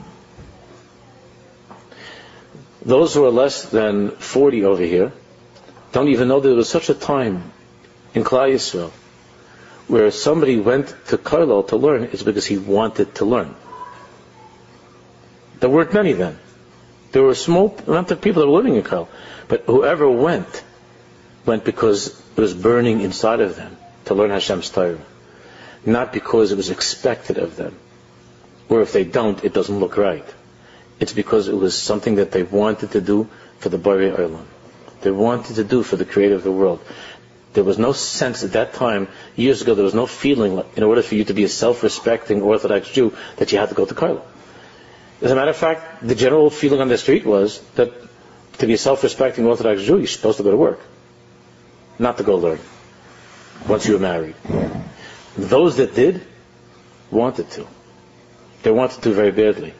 Those who are less than forty over here don't even know that there was such a time in Klal Yisrael where somebody went to Kollel to learn. It's because he wanted to learn. There weren't many then. There were a small amount of people that were learning in Kollel, but whoever went went because it was burning inside of them to learn Hashem's Torah, not because it was expected of them, or if they don't, it doesn't look right. It's because it was something that they wanted to do for the Borei Olam. They wanted to do for the Creator of the world. There was no sense at that time, years ago, there was no feeling like, in order for you to be a self-respecting Orthodox Jew, that you had to go to Kollel. As a matter of fact, the general feeling on the street was that to be a self-respecting Orthodox Jew, you're supposed to go to work, not to go learn, once you were married. Those that did, wanted to. They wanted to very badly.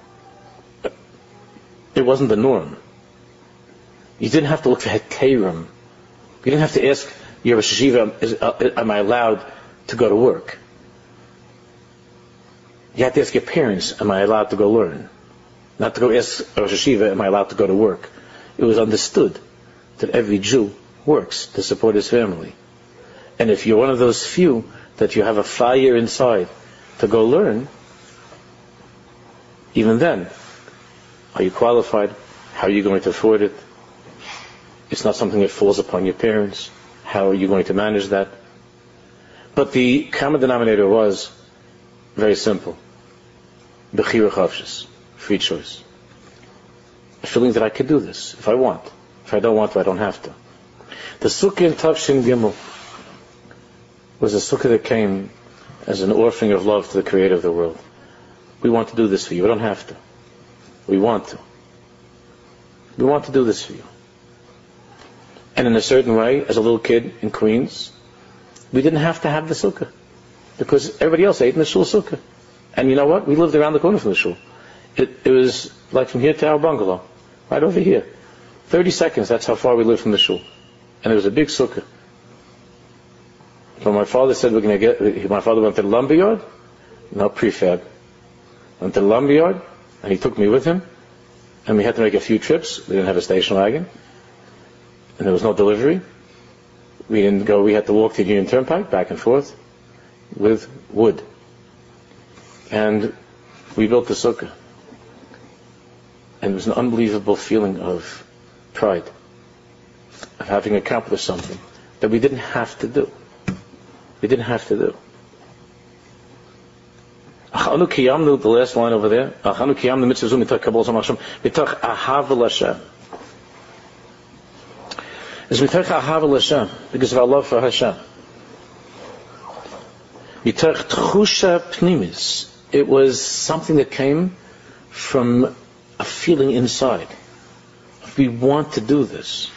It wasn't the norm. You didn't have to look for heterim. You didn't have to ask your Rosh Hashiva, is, uh, am I allowed to go to work? You had to ask your parents, am I allowed to go learn? Not to go ask Rosh Hashiva, am I allowed to go to work? It was understood that every Jew works to support his family. And if you're one of those few that you have a fire inside to go learn, even then, are you qualified? How are you going to afford it? It's not something that falls upon your parents. How are you going to manage that? But the common denominator was very simple. Bechira chavshis, free choice. A feeling that I could do this if I want. If I don't want to, I don't have to. The sukkah in Tavshin Gimel was a sukkah that came as an offering of love to the Creator of the world. We want to do this for you. We don't have to. We want to. We want to do this for you. And in a certain way, as a little kid in Queens, we didn't have to have the sukkah because everybody else ate in the shul sukkah. And you know what? We lived around the corner from the shul. It, it was like from here to our bungalow, right over here. thirty seconds, that's how far we lived from the shul. And there was a big sukkah. So my father said, we're going to get, my father went to the lumber yard, no prefab. Went to the lumber yard, and he took me with him, and we had to make a few trips. We didn't have a station wagon, and there was no delivery. We didn't go, we had to walk to the Union Turnpike, back and forth, with wood. And we built the sukkah. And it was an unbelievable feeling of pride, of having accomplished something that we didn't have to do. We didn't have to do. The last line over there. Is mitach ahava l'Hashem, because of our love for Hashem. Mitach tchusha pnimis. It was something that came from a feeling inside. We want to do this.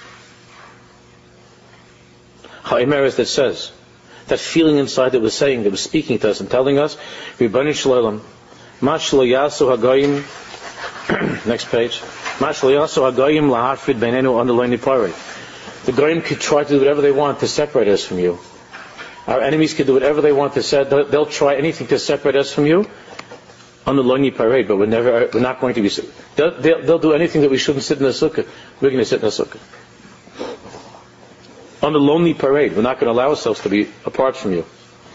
Ha'emeres that says, that feeling inside that was saying, that was speaking to us and telling us, Ribboni Shalom, Ma shelo yasu hagoyim, next page, Ma shelo yasu hagoyim lahafrid beinenu on the loini parei. The goyim could try to do whatever they want to separate us from you. Our enemies could do whatever they want to say. They'll try anything to separate us from you on the loini parei, but we're never, we're not going to be. They'll, they'll, they'll do anything that we shouldn't sit in the sukkah. We're going to sit in the sukkah. On the lonely parade, we're not going to allow ourselves to be apart from you.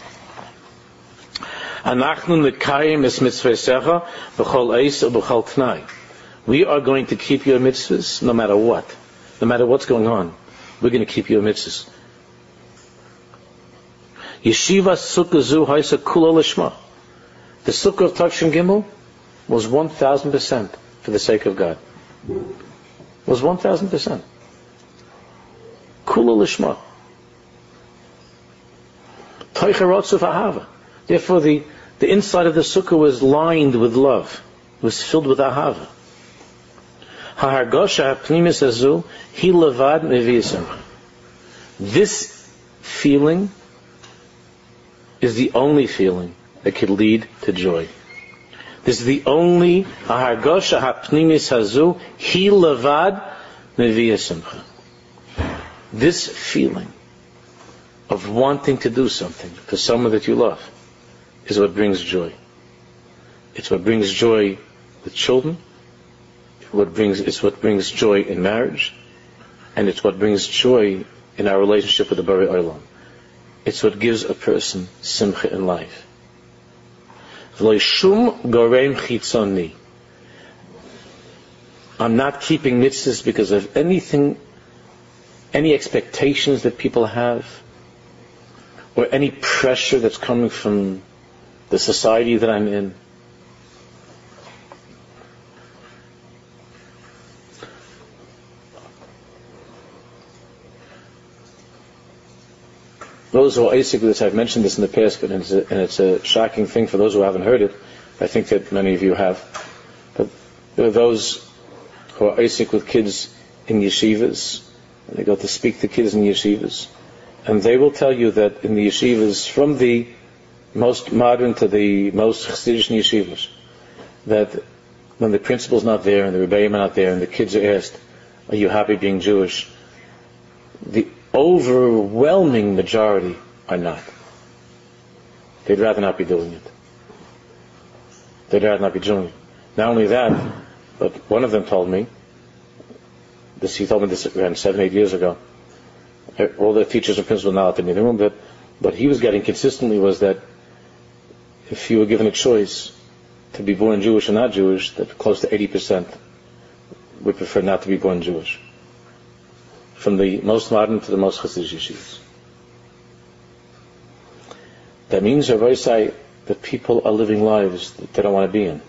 We are going to keep your mitzvahs no matter what. No matter what's going on, we're going to keep your mitzvahs. Yeshiva Sukkah Zu Haisa Kula Lishma. The Sukkah of Tavshin Gimel was one thousand percent for the sake of God. Was one thousand percent. Kula Lishma. Teicherotzu Ahava. Therefore, the, the inside of the Sukkah was lined with love. It was filled with Ahava. Ha'hargosha ha'pnimis hazu hi levad mevi'esim. This feeling is the only feeling that could lead to joy. This is the only ha'hargosha ha'pnimis hazu hi levad mevi'esim. This feeling of wanting to do something for someone that you love is what brings joy. It's what brings joy with children. What brings, it's what brings joy in marriage, and it's what brings joy in our relationship with the Borei Olam. It's what gives a person simcha in life. V'lo shum gorem chitzoni. I'm not keeping mitzvahs because of anything, any expectations that people have, or any pressure that's coming from the society that I'm in. Those who are Asik with this, I've mentioned this in the past, but it's a, and it's a shocking thing for those who haven't heard it. I think that many of you have. But there are those who are Asik with kids in yeshivas, and they go to speak to kids in yeshivas, and they will tell you that in the yeshivas, from the most modern to the most Chassidish yeshivas, that when the principal's not there and the rebbeim are not there and the kids are asked, are you happy being Jewish? The overwhelming majority are not. They'd rather not be doing it. They'd rather not be doing it. Not only that, but one of them told me, this, he told me this around seven, eight years ago, all the teachers and principals now at the room, but what he was getting consistently was that if you were given a choice to be born Jewish or not Jewish, that close to eighty percent would prefer not to be born Jewish. from the most modern to the most Hasidic yeshivas. That means, Rabbi say, that people are living lives that they don't want to be in.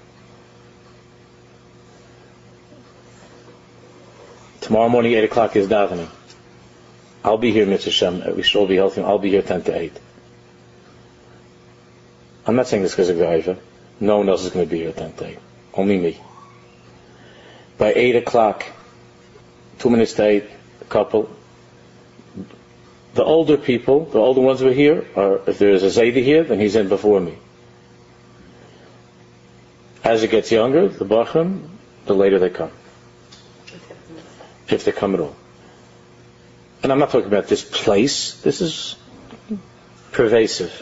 Tomorrow morning, eight o'clock is davening. I'll be here, Mitzvah Shem. We should all be healthy. I'll be here ten to eight. I'm not saying this because of Gaiva. No one else is going to be here at ten to eight. Only me. By eight o'clock, two minutes to eight, a couple. The older people, the older ones who are here, are, if there is a Zaydi here, then he's in before me. As it gets younger, the Bachim, the later they come. If they come at all. And I'm not talking about this place. This is pervasive.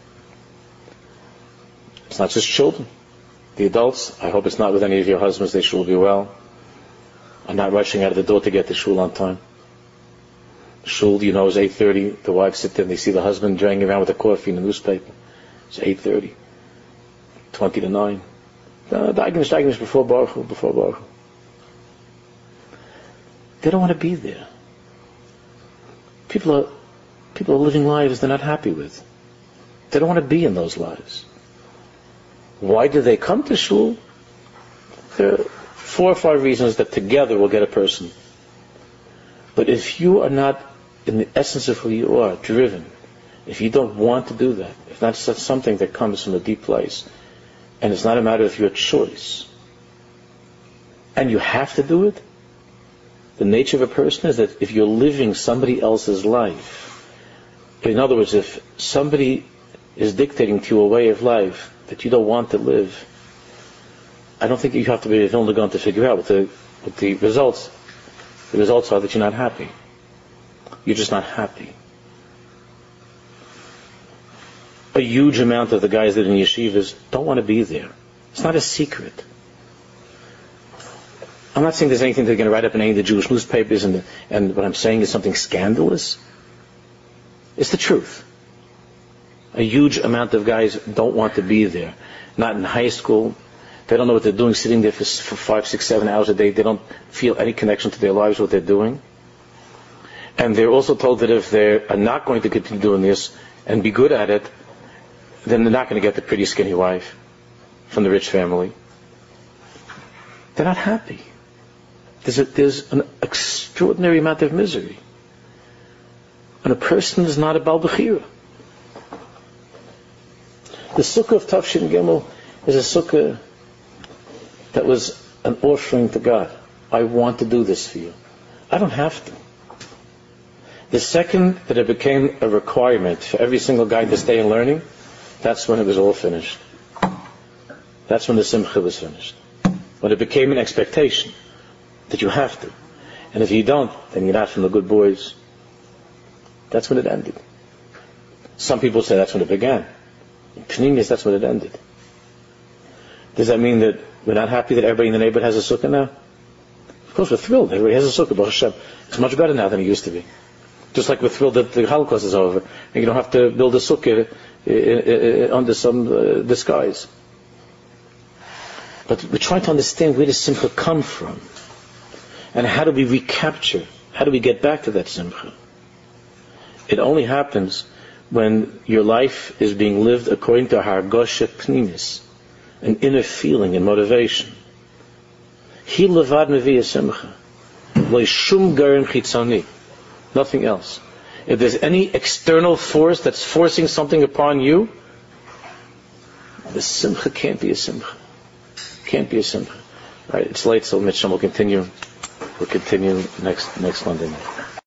It's not just children. The adults, I hope it's not with any of your husbands. They shul be well. I'm not rushing out of the door to get to shul on time. Shul, you know, is eight thirty. The wives sit there and they see the husband dragging around with a coffee and a newspaper. It's eight thirty. twenty to nine. The Agnish, Agnish before Baruch, before Baruch. They don't want to be there. People are, people are living lives they're not happy with. They don't want to be in those lives. Why do they come to shul? There are four or five reasons that together will get a person. But if you are not in the essence of who you are, driven, if you don't want to do that, if that's something that comes from a deep place, and it's not a matter of your choice, and you have to do it, the nature of a person is that if you're living somebody else's life, in other words, if somebody is dictating to you a way of life that you don't want to live, I don't think you have to be only going to figure out what the, what the results. The results are that you're not happy. You're just not happy. A huge amount of the guys that are in yeshivas don't want to be there. It's not a secret. I'm not saying there's anything they're going to write up in any of the Jewish newspapers, and, and what I'm saying is something scandalous. It's the truth. A huge amount of guys don't want to be there. Not in high school. They don't know what they're doing, sitting there for, for five, six, seven hours a day. They don't feel any connection to their lives, what they're doing. And they're also told that if they are not going to continue doing this and be good at it, then they're not going to get the pretty skinny wife from the rich family. They're not happy. There's, a, there's an extraordinary amount of misery. And a person is not a Baal Bechira. The Sukkah of Tafshin Gimel is a Sukkah that was an offering to God. I want to do this for you. I don't have to. The second that it became a requirement for every single guy to stay in learning, that's when it was all finished. That's when the Simcha was finished. When it became an expectation that you have to. And if you don't, then you're not from the good boys. That's when it ended. Some people say that's when it began. In Pneumius, that's when it ended. Does that mean that we're not happy that everybody in the neighborhood has a sukkah now? Of course we're thrilled. Everybody has a sukkah, Baruch Hashem. It's much better now than it used to be. Just like we're thrilled that the Holocaust is over, and you don't have to build a sukkah under some uh, disguise. But we're trying to understand where does Simcha come from, and how do we recapture, how do we get back to that Simcha? It only happens when your life is being lived according to Hargosha Pnimis, an inner feeling and motivation. He levad mevi simcha, lo shum garim chitzoni, nothing else. If there's any external force that's forcing something upon you, the simcha can't be a simcha. Can't be a simcha. All right, it's late, so Mitchell will continue. We'll continue next next Monday night.